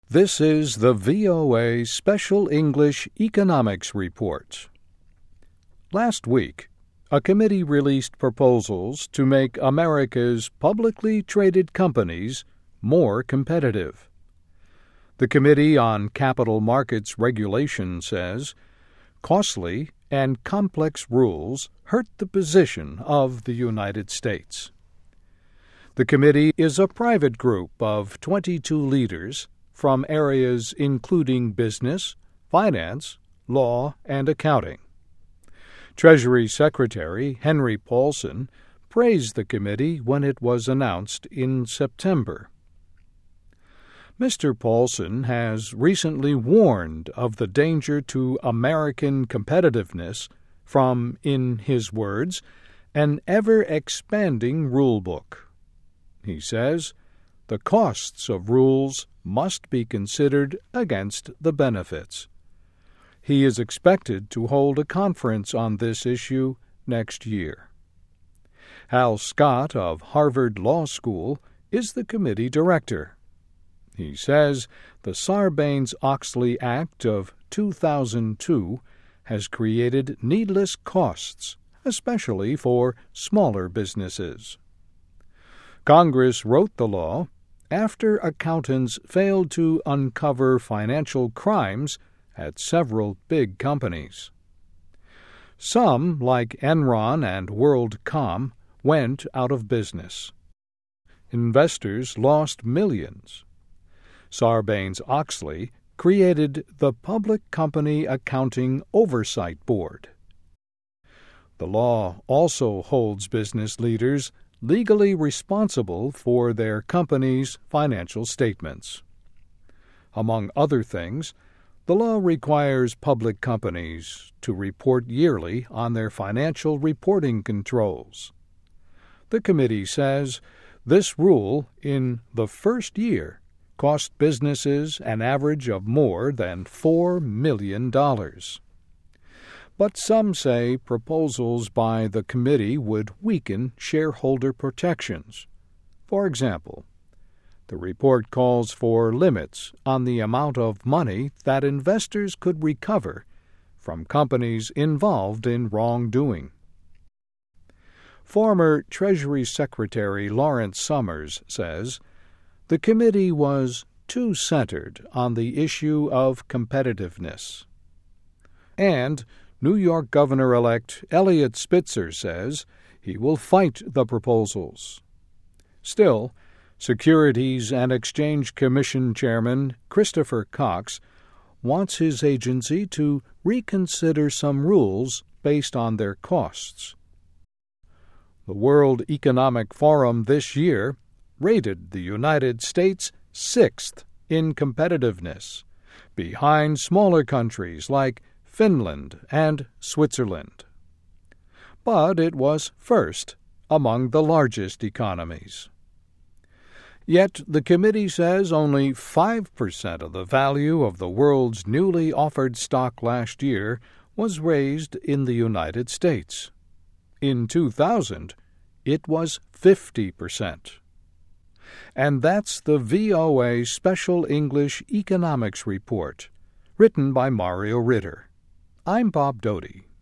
This is the VOA Special English Economics Report. Last week, a committee released proposals to make America's publicly traded companies more competitive. The Committee on Capital Markets Regulation says, costly and complex rules hurt the position of the United States. The committee is a private group of 22 leaders from areas including business, finance, law, and accounting. Treasury Secretary Henry Paulson praised the committee when it was announced in September. Mr. Paulson has recently warned of the danger to American competitiveness from, in his words, an ever-expanding rulebook. He says, the costs of rules must be considered against the benefits. He is expected to hold a conference on this issue next year. Hal Scott of Harvard Law School is the committee director. He says the Sarbanes-Oxley Act of 2002 has created needless costs, especially for smaller businesses. Congress wrote the law after accountants failed to uncover financial crimes at several big companies. Some, like Enron and WorldCom, went out of business. Investors lost millions. Sarbanes-Oxley created the Public Company Accounting Oversight Board. The law also holds business leaders legally responsible for their company's financial statements. Among other things, the law requires public companies to report yearly on their financial reporting controls. The committee says this rule, in the first year, cost businesses an average of more than $4 million. But some say proposals by the committee would weaken shareholder protections. For example, the report calls for limits on the amount of money that investors could recover from companies involved in wrongdoing. Former Treasury Secretary Lawrence Summers says the committee was too centered on the issue of competitiveness. And New York Governor-elect Eliot Spitzer says he will fight the proposals. Still, Securities and Exchange Commission Chairman Christopher Cox wants his agency to reconsider some rules based on their costs. The World Economic Forum this year rated the United States 6th in competitiveness, behind smaller countries like Finland and Switzerland. But it was first among the largest economies. Yet the committee says only 5% of the value of the world's newly offered stock last year was raised in the United States. In 2000, it was 50%. And that's the VOA Special English Economics Report, written by Mario Ritter. I'm Bob Doty.